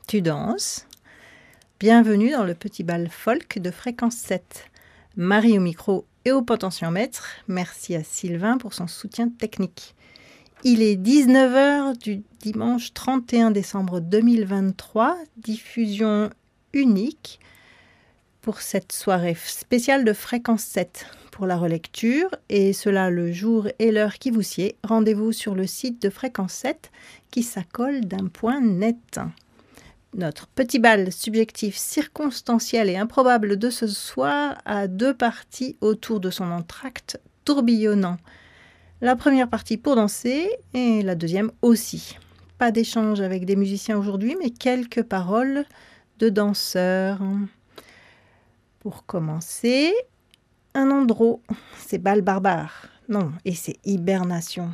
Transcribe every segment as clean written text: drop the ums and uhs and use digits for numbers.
tu danses. Bienvenue dans le petit bal folk de Fréquence 7. Marie au micro et au potentiomètre. Merci à Sylvain pour son soutien technique. Il est 19h du dimanche 31 décembre 2023, diffusion unique pour cette soirée spéciale de Fréquence 7 pour la relecture, et cela le jour et l'heure qui vous sied. Rendez-vous sur le site de Fréquence 7 qui s'accole d'un point net. Notre petit bal subjectif, circonstanciel et improbable de ce soir a deux parties autour de son entracte tourbillonnant. La première partie pour danser et la deuxième aussi. Pas d'échange avec des musiciens aujourd'hui, mais quelques paroles de danseurs. Pour commencer, un andro, c'est bal barbare. Non, et c'est hibernation.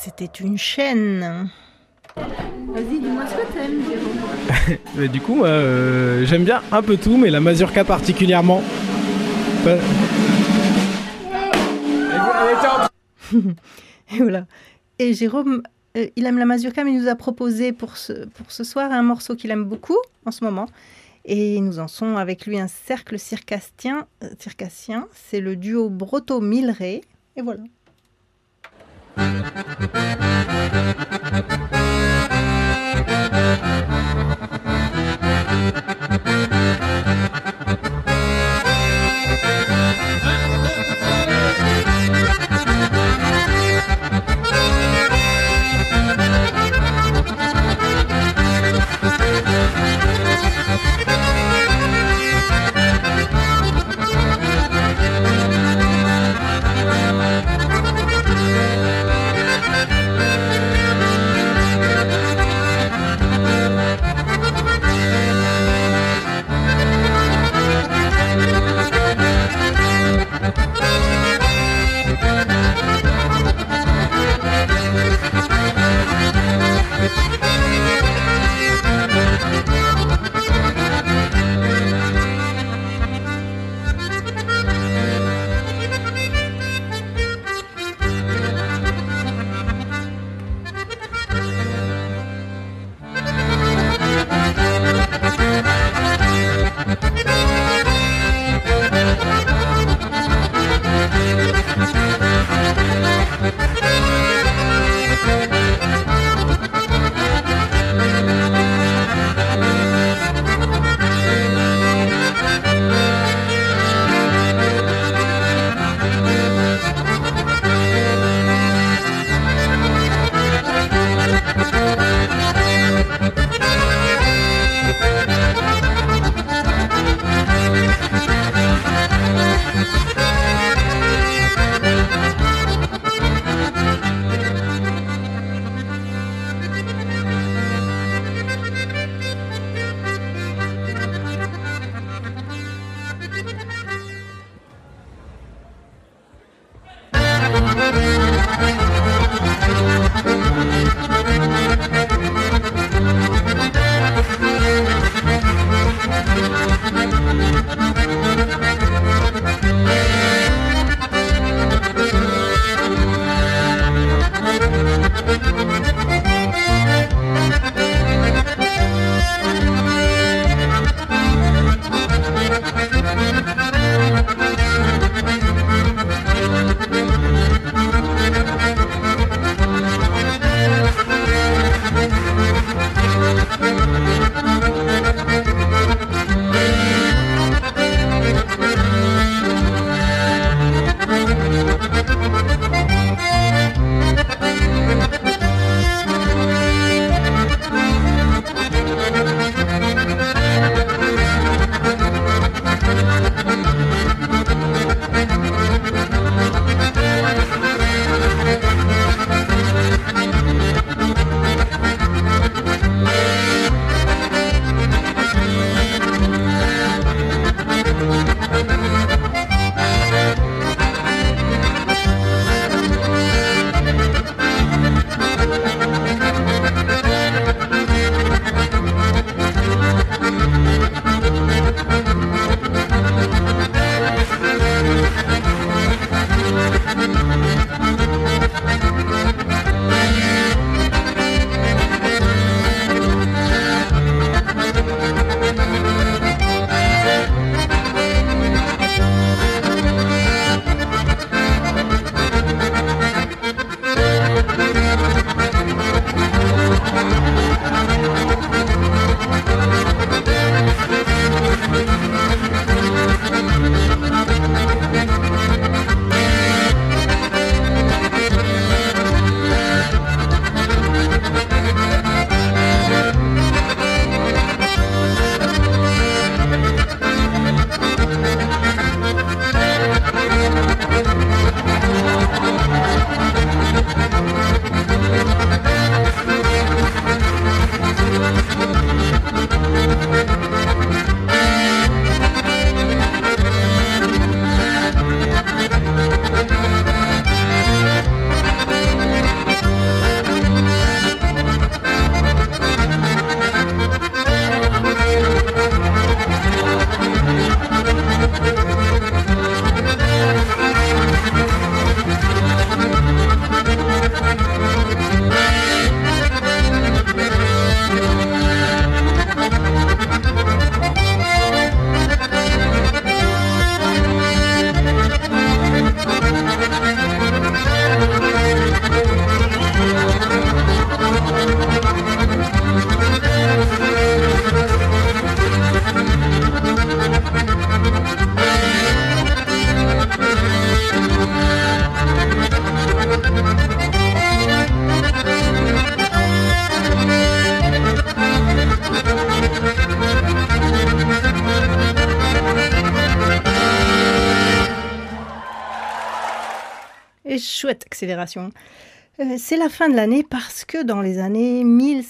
c'était une chaîne. Vas-y, dis-moi ce que t'aimes, Jérôme. Du coup, j'aime bien un peu tout, mais la mazurka particulièrement. Et voilà. Et Jérôme, il aime la mazurka, mais il nous a proposé pour ce soir un morceau qu'il aime beaucoup en ce moment. Et nous en sommes avec lui un cercle circassien. C'est le duo Brotteaux-Milleré. Et voilà. Et chouette accélération. C'est la fin de l'année parce que dans les années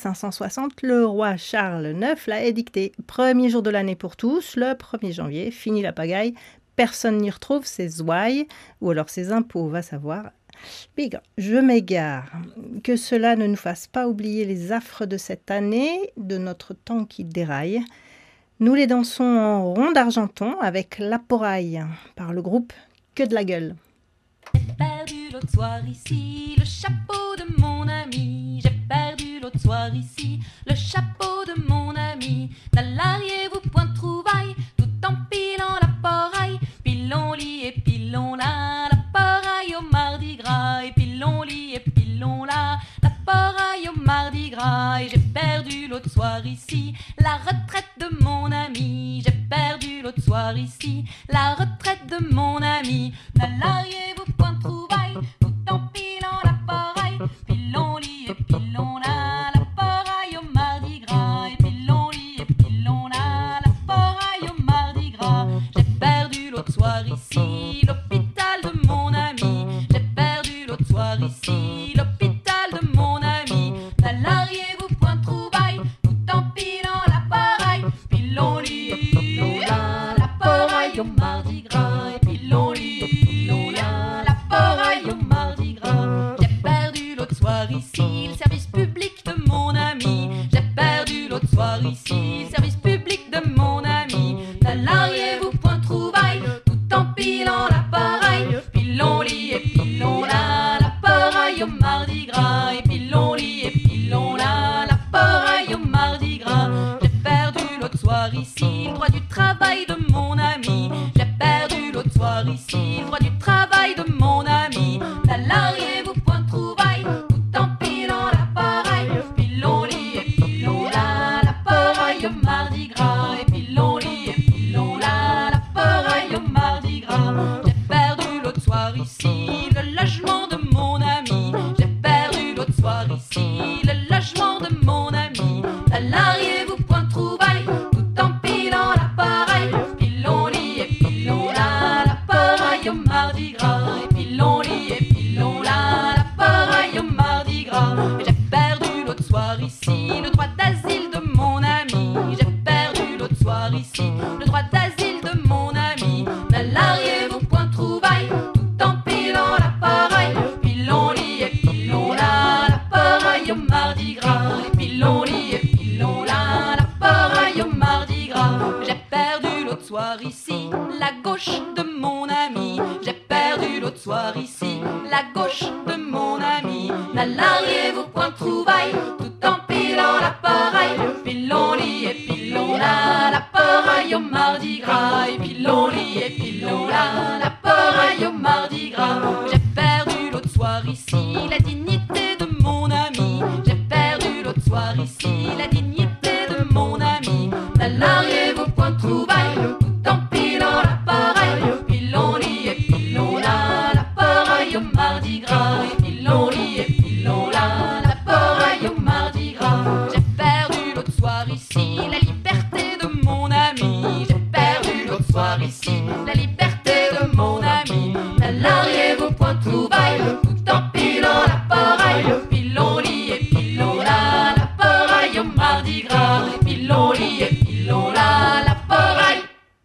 1560, le roi Charles IX l'a édicté. Premier jour de l'année pour tous, le 1er janvier, fini la pagaille, personne n'y retrouve ses ouailles ou alors ses impôts, va savoir. Big, je m'égare. Que cela ne nous fasse pas oublier les affres de cette année, de notre temps qui déraille. Nous les dansons en rond d'Argenton avec La Poraille par le groupe Que de la gueule. J'ai perdu l'autre soir ici le chapeau de mon ami. J'ai perdu l'autre soir ici le chapeau de mon ami. N'allariez-vous point de trouvailles tout en pilant la poraille. Pilons-li et pilons-la, la poraille au mardi gras. Et pilons-li et pilons-la, la poraille au mardi gras. Et j'ai perdu l'autre soir ici la retraite de mon ami. J'ai perdu l'autre soir ici la retraite de mon ami. N'allariez-vous point de trouvailles tout en pilant la poraille. Pilons-li et pilons-la, la poraille au mardi gras. Et pilons-li et pilons-la, la poraille au mardi gras. J'ai perdu l'autre soir ici l'hôpital de mon ami. J'ai perdu l'autre soir ici l'hôpital de mon ami. N'allariez-vous point de trouvailles tout en pilant la poraille. Pilons-li et pilons-la, la poraille au mardi gras. Et pilons-li et pilons-la, la poraille au mardi gras. J'ai perdu l'autre soir ici le service public de mon ami. J'ai perdu l'autre soir ici le service public de mon ami. N'allariez-vous point de trouvailles tout en pilant la poraille. Pilons-li et pilons-la, la poraille au mardi gras. Et pilons-li et pilons-la, la poraille au mardi gras. J'ai perdu l'autre soir ici le droit du travail de mon ami. J'ai perdu l'autre soir ici le droit du travail de mon ami. N'allariez-vous point de trouvailles tout en pilant la poraille. Pilons-li et pilons-la, la poraille au mardi gras. Et pilons-li et pilons-la, la poraille au mardi gras. J'ai perdu l'autre soir ici le logement de mon ami. J'ai perdu l'autre soir ici le logement de mon ami. N'allariez-vous point de trouvailles tout en pilant la poraille. Pilons-li et pilons-la, la poraille au mardi gras. Et pilons-li et pilons-la, la poraille au mardi gras. J'ai perdu l'autre soir ici le droit d'asile de mon ami. J'ai perdu l'autre soir ici le droit d'asile de mon ami. N'allariez-vous point de trouvailles tout en pilant la poraille. Pilons-li et pilons-la, la poraille au mardi gras. Et pilons-li et pilons-la, la poraille au mardi gras. J'ai perdu l'autre soir ici la gauche de mon ami. J'ai perdu l'autre soir ici la gauche de mon ami. N'allariez-vous point de trouvailles tout en pilant la poraille. Pilons-li et pilons-la, la poraille au mardi gras. Et pilons-li et pilons-la, la poraille au mardi gras. J'ai perdu l'autre soir ici la dignité de mon ami. J'ai perdu l'autre soir ici la dignité de mon ami. N'allariez-vous point de trouvailles tout en pilant la poraille. Pilons-li et pilons-la, la poraille au mardi gras. Et pilons-li et pilons-la, la poraille au mardi gras. J'ai perdu l'autre soir ici la liberté de mon ami. J'ai perdu l'autre soir ici la liberté de mon ami. N'allariez-vous point de trouvailles tout en pilant la poraille. Pilons-li et pilons-la, la poraille au mardi gras. Et pilons-li et pilons-la, la poraille.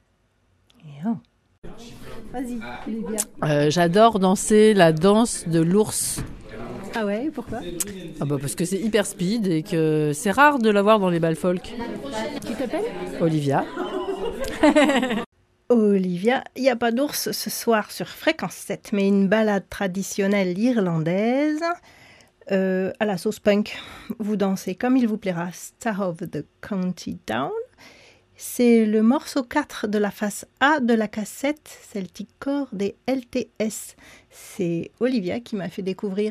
Vas-y, Olivia. J'adore danser la danse de l'ours. Ah ouais, pourquoi? Ah bah parce que c'est hyper speed et que c'est rare de l'avoir dans les bals folk. Tu t'appelles? Olivia. Olivia, il n'y a pas d'ours ce soir sur Fréquence 7, mais une balade traditionnelle irlandaise à la sauce punk. Vous dansez comme il vous plaira, Star of the County Down. C'est le morceau 4 de la face A de la cassette Celtic Core des LTS. C'est Olivia qui m'a fait découvrir.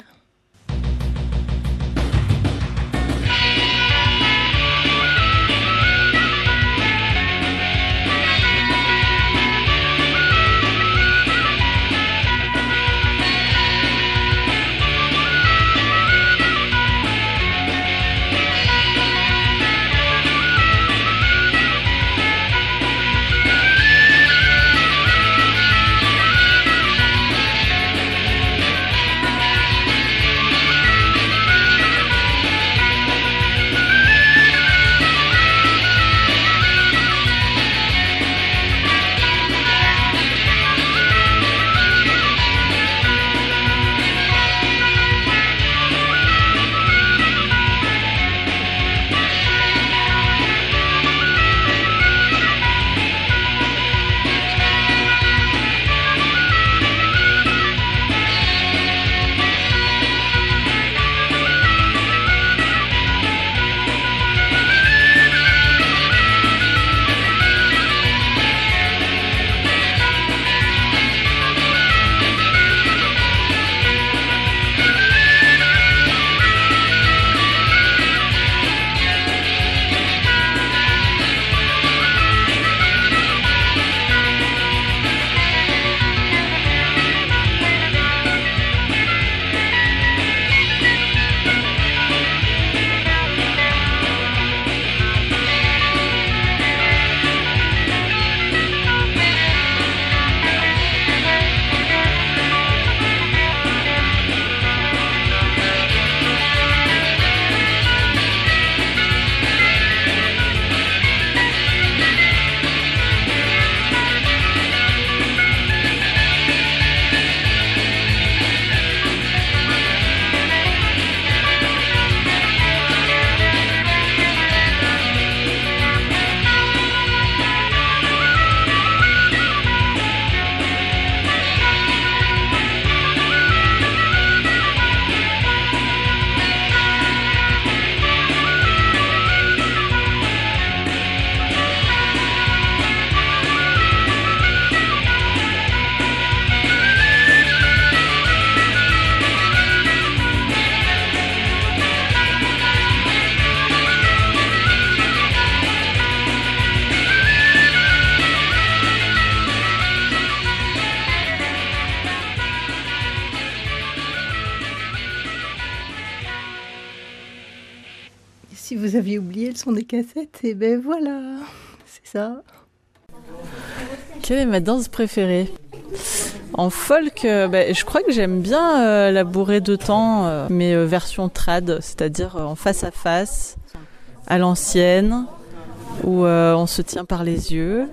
Si vous aviez oublié le son des cassettes, et ben voilà, c'est ça. Quelle est ma danse préférée ? En folk, je crois que j'aime bien la bourrée de temps, mais version trad, c'est-à-dire en face à face, à l'ancienne, où on se tient par les yeux.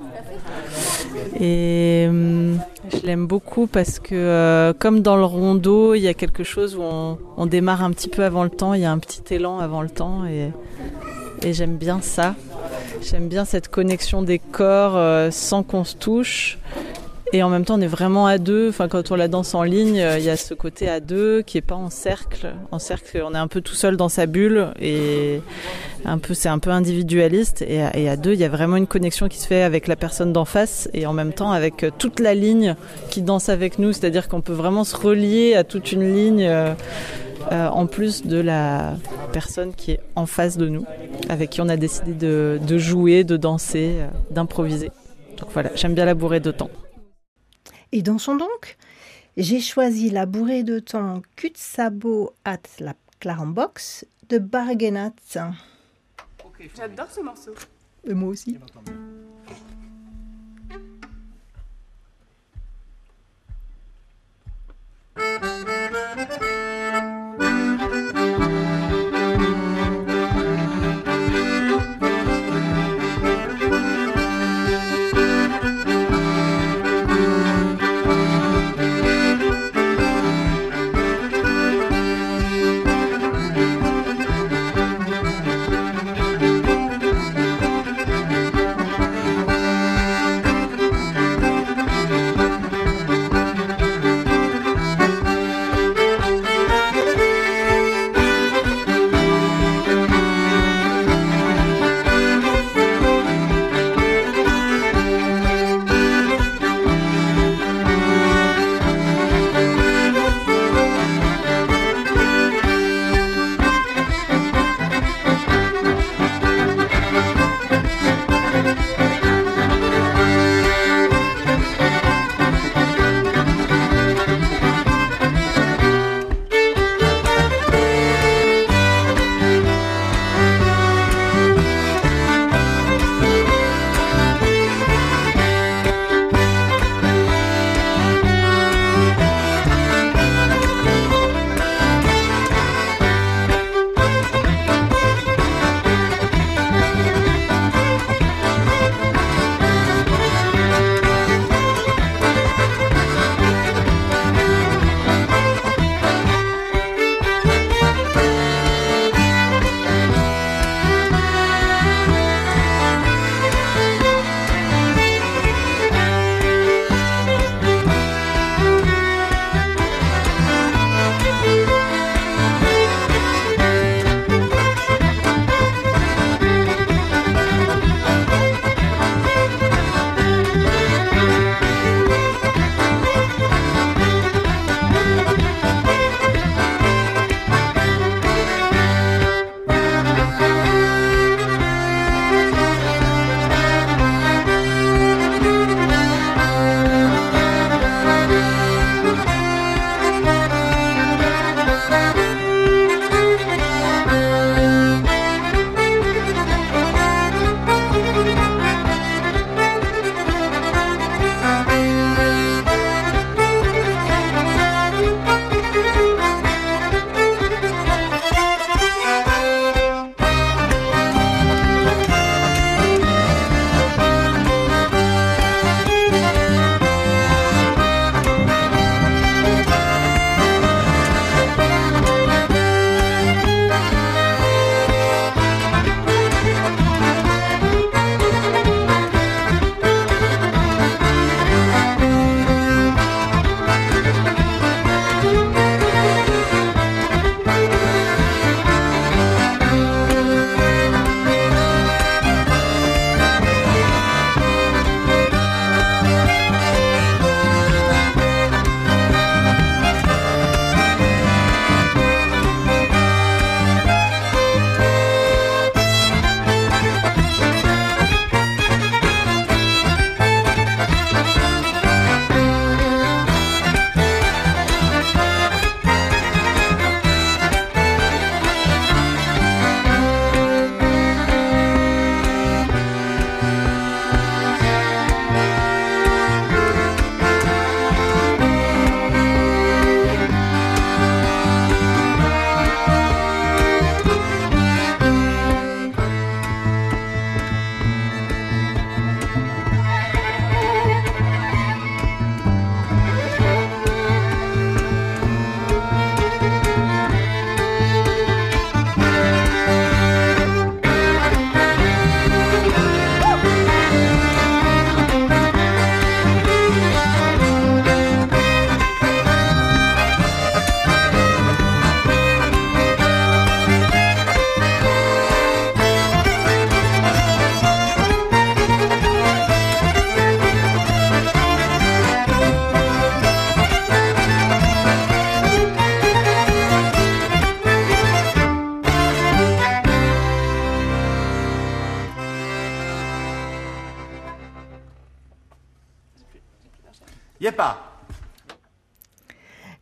Et je l'aime beaucoup parce que, comme dans le rondeau, il y a quelque chose où on démarre un petit peu avant le temps, il y a un petit élan avant le temps, et j'aime bien ça. J'aime bien cette connexion des corps sans qu'on se touche. Et en même temps, on est vraiment à deux. Enfin, quand on la danse en ligne, il y a ce côté à deux qui est pas en cercle. En cercle, on est un peu tout seul dans sa bulle et c'est un peu individualiste. Et à deux, il y a vraiment une connexion qui se fait avec la personne d'en face et en même temps avec toute la ligne qui danse avec nous. C'est-à-dire qu'on peut vraiment se relier à toute une ligne en plus de la personne qui est en face de nous, avec qui on a décidé de jouer, de danser, d'improviser. Donc voilà, j'aime bien la bourrée de temps. Et dansons donc. J'ai choisi la bourrée de temps cul de sabot at la Clarenbox de Bargenat. J'adore ce morceau. Et moi aussi.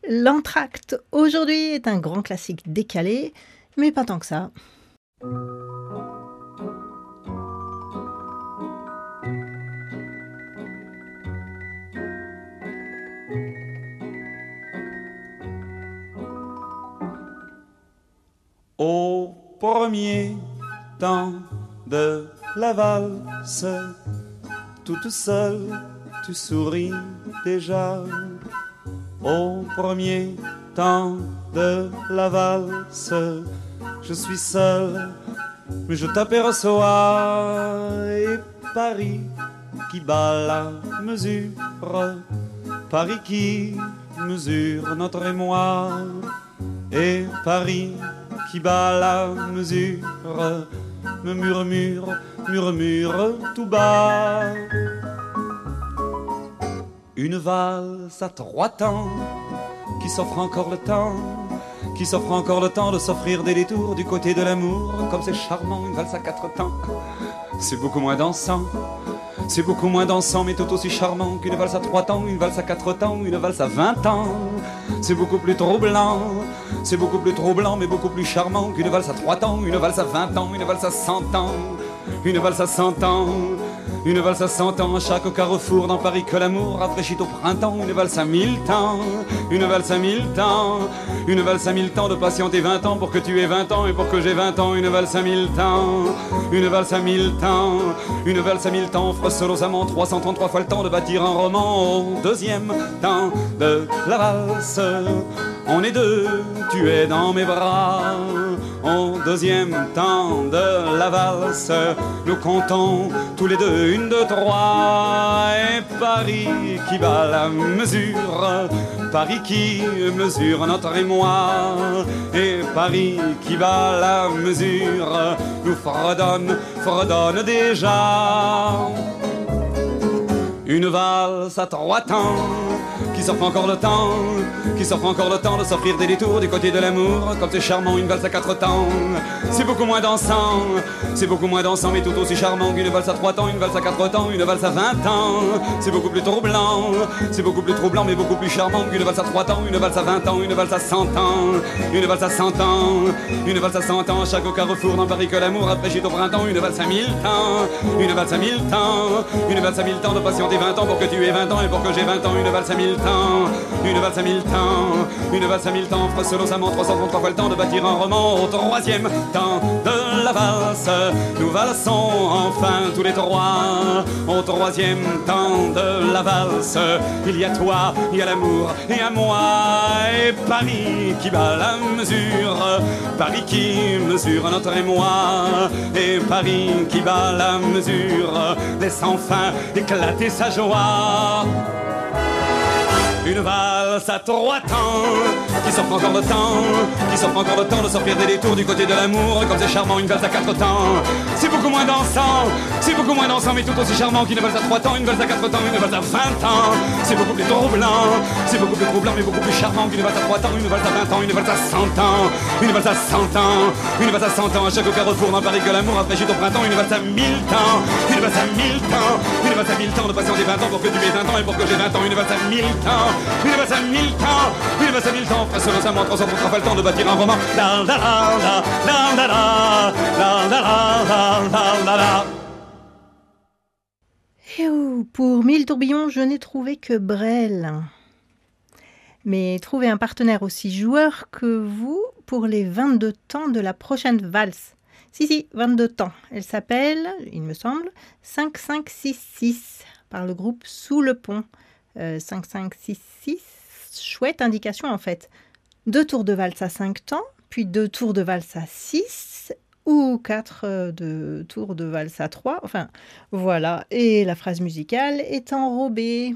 L'entracte aujourd'hui est un grand classique décalé, mais pas tant que ça. Au premier temps de la valse, toute seule, tu souris déjà. Au premier temps de la valse, je suis seul, mais je t'aperçois. Et Paris qui bat la mesure, Paris qui mesure notre émoi. Et Paris qui bat la mesure, me murmure tout bas. Une valse à 3 temps, qui s'offre encore le temps, qui s'offre encore le temps de s'offrir des détours du côté de l'amour. Comme c'est charmant, une valse à 4 temps, c'est beaucoup moins dansant. C'est beaucoup moins dansant, mais tout aussi charmant qu'une valse à 3 temps, une valse à 4 temps, une valse à 20 ans. C'est beaucoup plus troublant, c'est beaucoup plus troublant, mais beaucoup plus charmant qu'une valse à 3 temps, une valse à 20 ans, une valse à 100 ans, une valse à 100 ans. Une valse à 100 ans, à chaque carrefour dans Paris que l'amour rafraîchit au printemps. Une valse à 1000 temps, une valse à 1000 temps, une valse à 1000 temps de patienter 20 ans pour que tu aies 20 ans et pour que j'ai 20 ans. Une valse à 1000 temps, une valse à 1000 temps, une valse à 1000 temps offre seul aux amants 333 fois le temps de bâtir un roman. Au deuxième temps de la valse, on est 2, tu es dans mes bras. Au deuxième temps de la valse, nous comptons tous les 2, 1, 2, 3. Et Paris qui bat la mesure, Paris qui mesure notre émoi. Et Paris qui bat la mesure, nous fredonne déjà. Une valse à 3 temps, qui s'offre encore le temps, qui s'offre encore le temps de s'offrir des détours du côté de l'amour. Comme c'est charmant, une valse à 4 temps, c'est beaucoup moins dansant, c'est beaucoup moins dansant, mais tout aussi charmant qu'une valse à 3 temps, une valse à 4 temps, une valse à 20 ans. C'est beaucoup plus troublant, c'est beaucoup plus troublant, mais beaucoup plus charmant qu'une valse à 3 temps, une valse à 20 ans, une valse à 100 ans, une valse à 100 ans, une valse à 100 ans. À chaque carrefour dans Paris que l'amour rafraîchit au printemps. Une valse à 1000 temps, une valse à 1000 temps, une valse à 1000 temps de patienter 20 ans pour que tu aies 20 ans et pour que j'ai 20 ans. Une valse à 1000 temps, une valse à 1000 temps, une valse à 1000 temps offre seul aux amants 333 fois le temps de bâtir un roman. Au troisième temps de la valse, nous valsons enfin tous les 3. Au troisième temps de la valse, il y a toi, il y a l'amour et à moi. Et Paris qui bat la mesure, Paris qui mesure notre émoi. Et Paris qui bat la mesure, laisse enfin éclater sa joie. Une valse à 3 temps, qui s'offre encore le temps, qui s'offre encore le temps de s'offrir des détours du côté de l'amour. Comme c'est charmant, une valse à 4 temps, c'est beaucoup moins dansant, c'est beaucoup moins dansant, mais tout aussi charmant qu'une valse à 3 temps, une valse à 4 temps, une valse à 20 ans. C'est beaucoup plus troublant, c'est beaucoup plus troublant, mais beaucoup plus charmant qu'une valse à 3 temps, une valse à 20 ans, une valse à 100 ans, une valse à 100 ans, une valse à 100 ans. À chaque carrefour dans Paris que l'amour rafraîchit au printemps. Une valse à 1000 temps, une valse à 1000 temps, une valse à 1000 temps de patienter 20 ans pour que tu aies 20 ans et pour que j'ai 20 ans. Une valse à 1000 temps, une valse à 1000 temps, une valse à 1000 temps, frère selon sa montre, 333 fois le temps de bâtir un roman. La la la la la la la la la la la. Et pour 1000 tourbillons, je n'ai trouvé que Brel. Mais trouvez un partenaire aussi joueur que vous pour les 22 temps de la prochaine valse. Si, 22 temps. Elle s'appelle, il me semble, 5566 par le groupe Sous le Pont. 5566, chouette indication en fait. 2 tours de valse à 5 temps, puis 2 tours de valse à 6 ou 4 tours de valse à 3. Enfin, voilà. Et la phrase musicale est enrobée.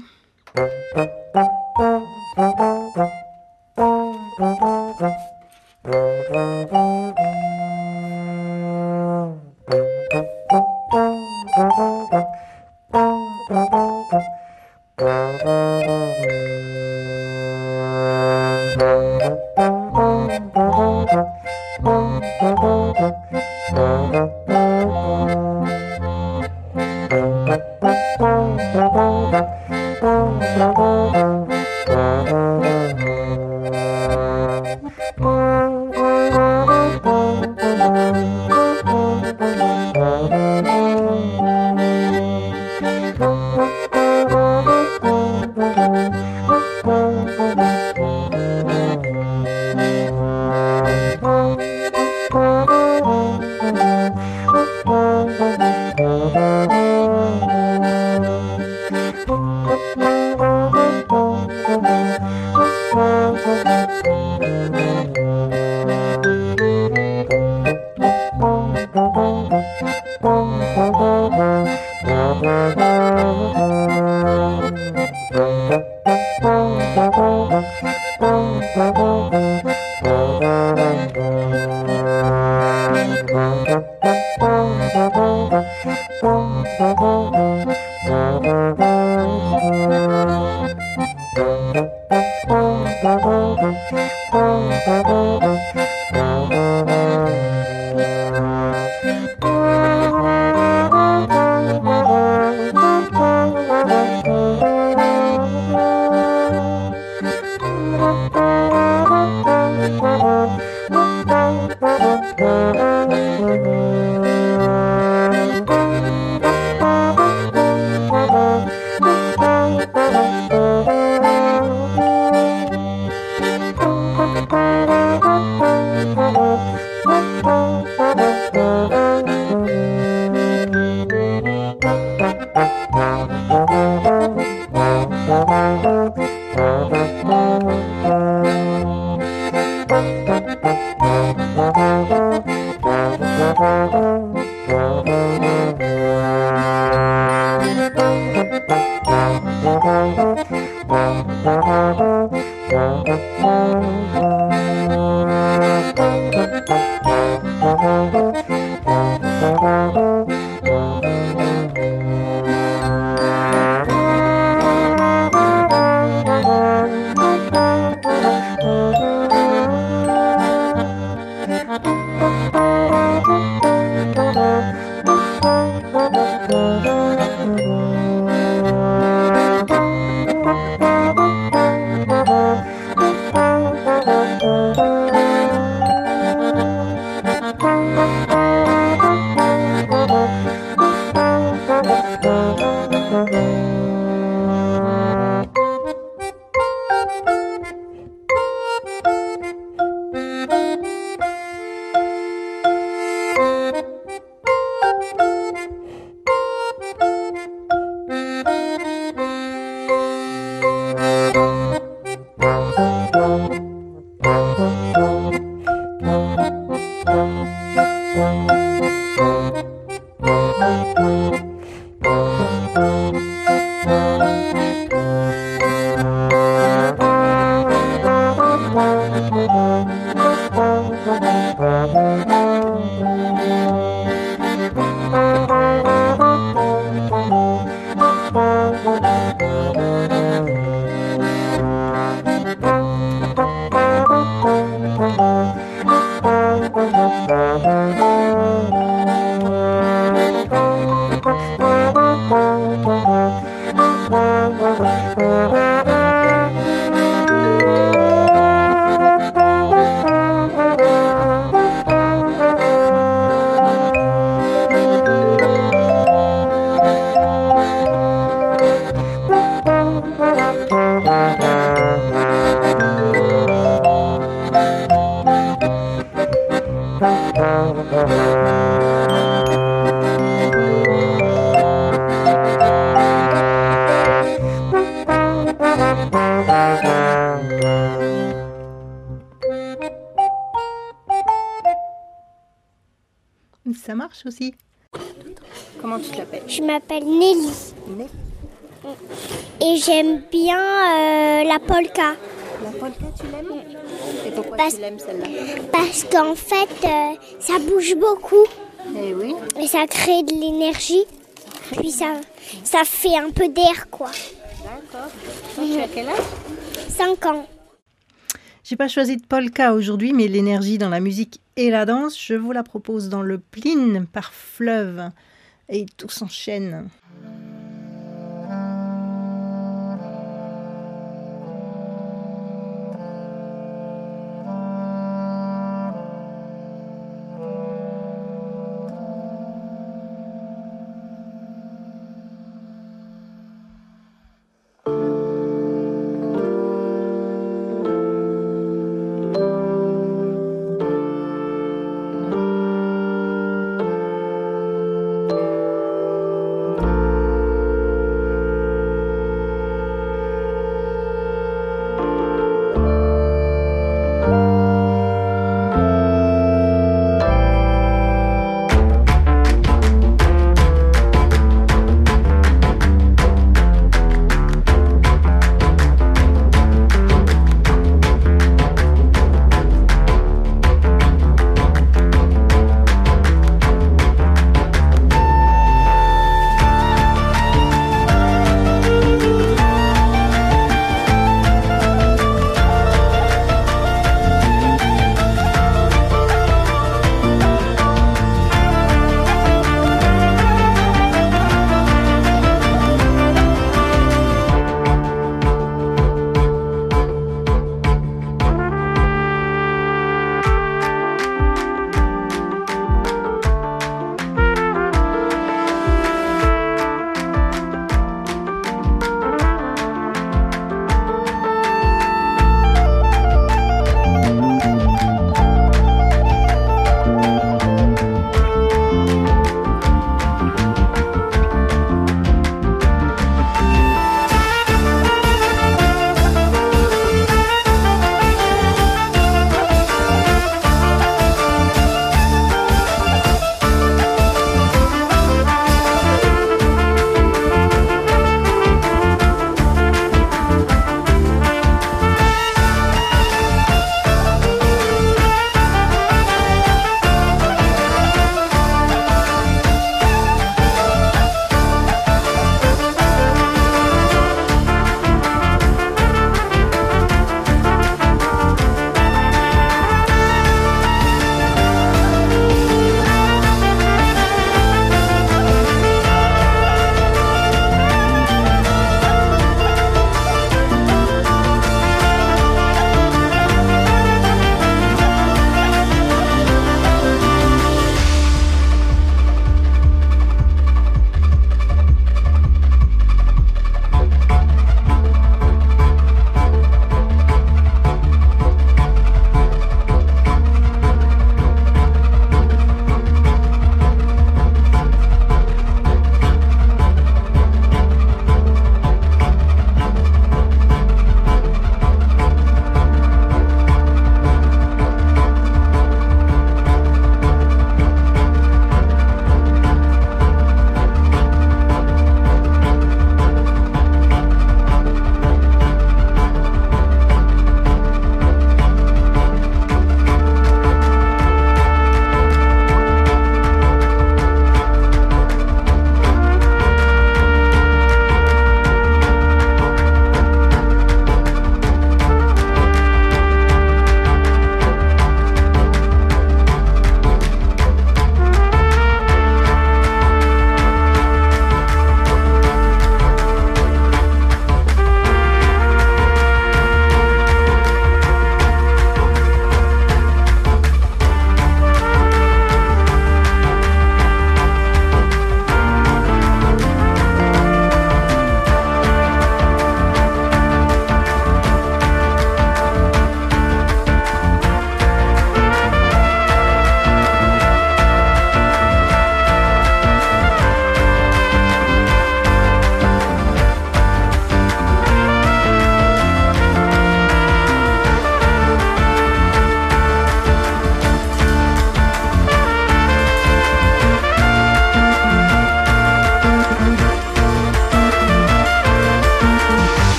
Ça marche aussi. Comment tu t'appelles? Je m'appelle Nelly. Et j'aime bien la polka. La polka, tu l'aimes? Et pourquoi tu l'aimes celle-là? Parce qu'en fait, ça bouge beaucoup. Eh oui. Et ça crée de l'énergie. Puis ça fait un peu d'air, quoi. D'accord. Tu as quel âge? 5 ans. J'ai pas choisi de polka aujourd'hui, mais l'énergie dans la musique et la danse, je vous la propose dans le Pline par Fleuve. Et tout s'enchaîne.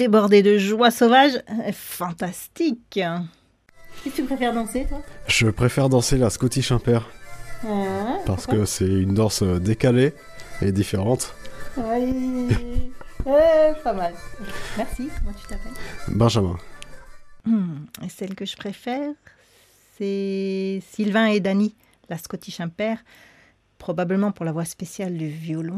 débordé de joie sauvage. Fantastique. Qu'est-ce que tu préfères danser, toi? Je préfère danser la Scottish Impair parce que c'est une danse décalée et différente. Oui. Pas mal. Merci. Comment tu t'appelles? Benjamin. Et celle que je préfère, c'est Sylvain et Dany, la Scottish Impair, probablement pour la voix spéciale du violon.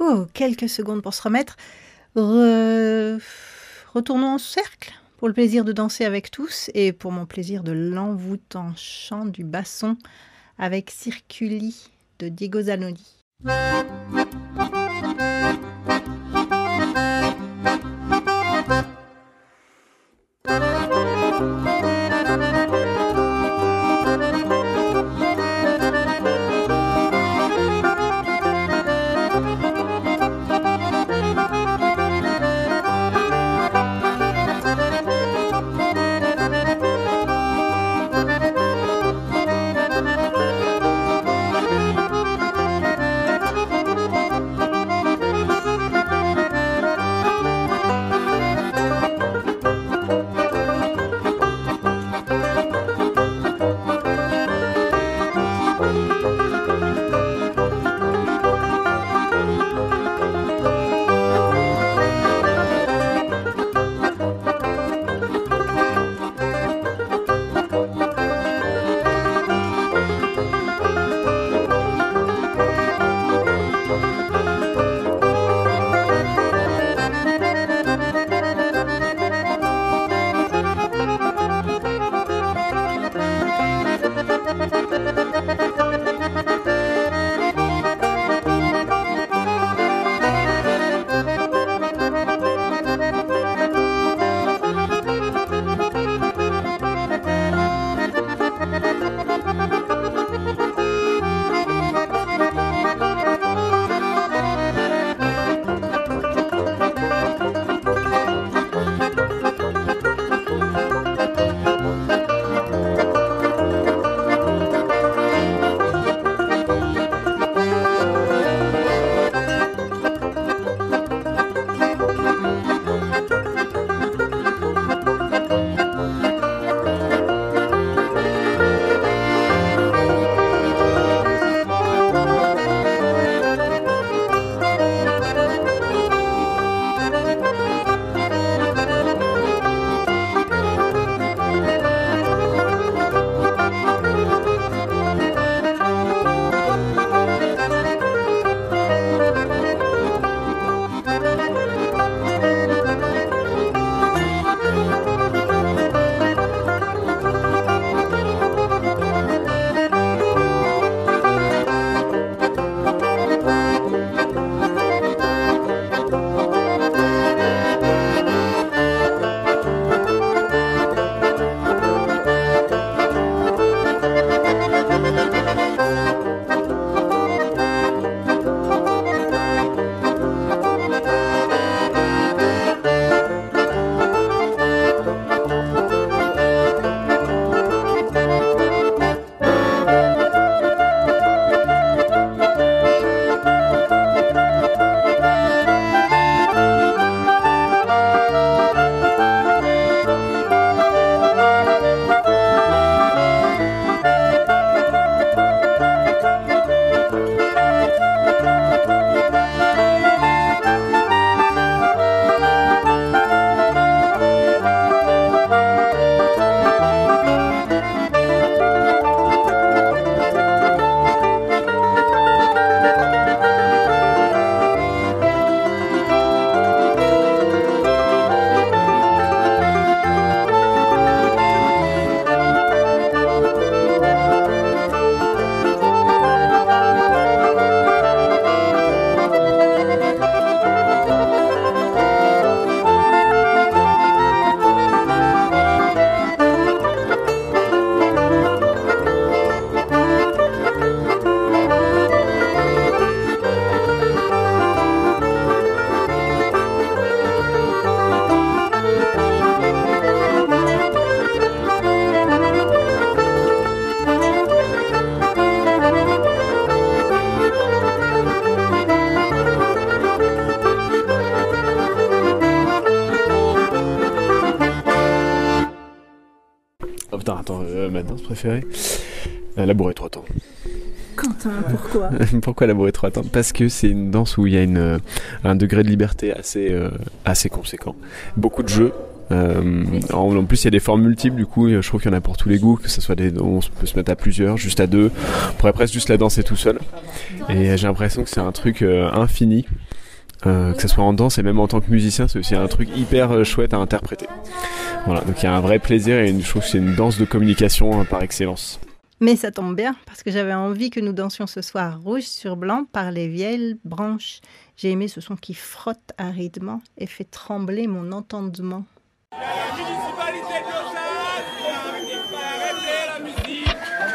Quelques secondes pour se remettre. Retournons en cercle pour le plaisir de danser avec tous et pour mon plaisir de l'envoûtant chant du basson avec Circuli de Diego Zanoli. Ma danse préférée, labourer 3 temps. Quentin, pourquoi? Pourquoi labourer 3 temps? Parce que c'est une danse où il y a un degré de liberté assez conséquent. Beaucoup de jeux. En plus il y a des formes multiples, du coup je trouve qu'il y en a pour tous les goûts, que ce soit on peut se mettre à plusieurs, juste à deux, on pourrait presque juste la danser tout seul, et j'ai l'impression que c'est un truc infini, que ce soit en danse et même en tant que musicien, c'est aussi un truc hyper chouette à interpréter. Voilà, donc il y a un vrai plaisir et je trouve que c'est une danse de communication par excellence. Mais ça tombe bien, parce que j'avais envie que nous dansions ce soir rouge sur blanc par les vieilles branches. J'ai aimé ce son qui frotte aridement et fait trembler mon entendement. La municipalité de Lausanne, il faut arrêter la musique.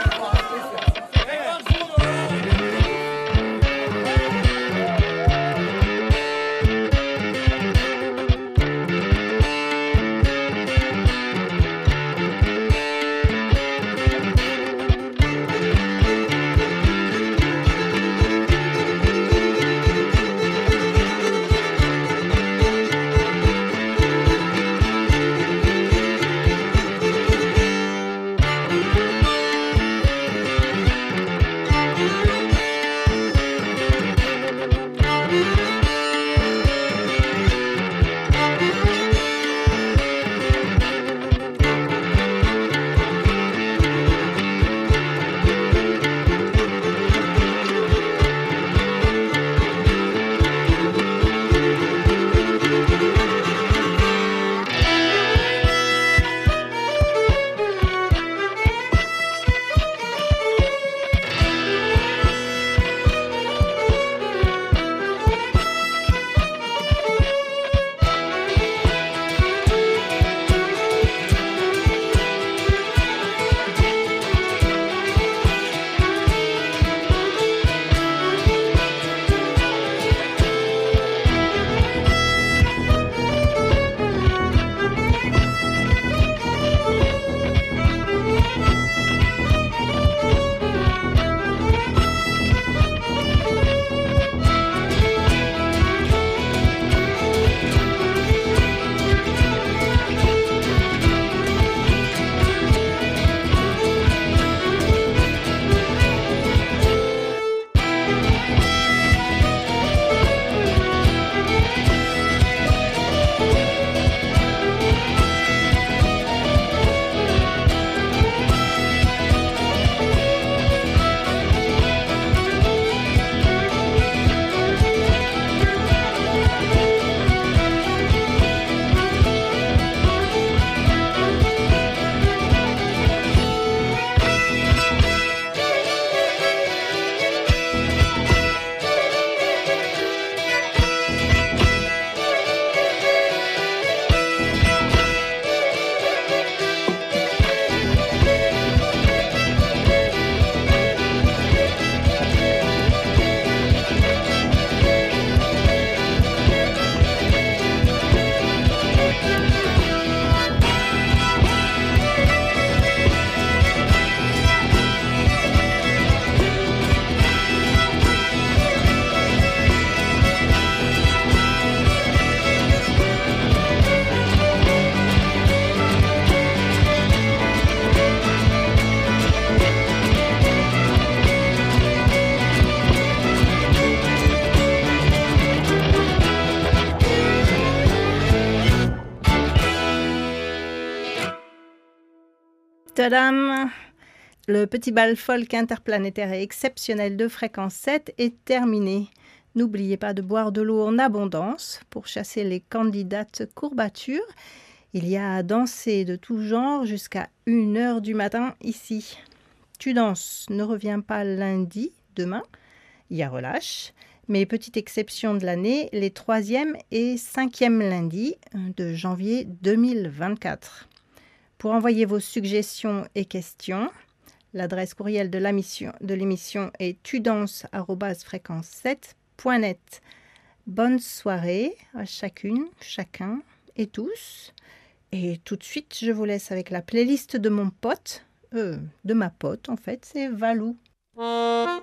Tadam! Le petit bal folk interplanétaire et exceptionnel de fréquence 7 est terminé. N'oubliez pas de boire de l'eau en abondance pour chasser les candidates courbatures. Il y a à danser de tout genre jusqu'à 1h du matin ici. Tu danses ne revient pas lundi, demain. Il y a relâche. Mais petite exception de l'année, les 3e et 5e lundis de janvier 2024. Pour envoyer vos suggestions et questions, l'adresse courriel de l'émission est tudances@fréquence7.net. Bonne soirée à chacune, chacun et tous. Et tout de suite, je vous laisse avec la playlist de mon pote, de ma pote en fait, c'est Valou.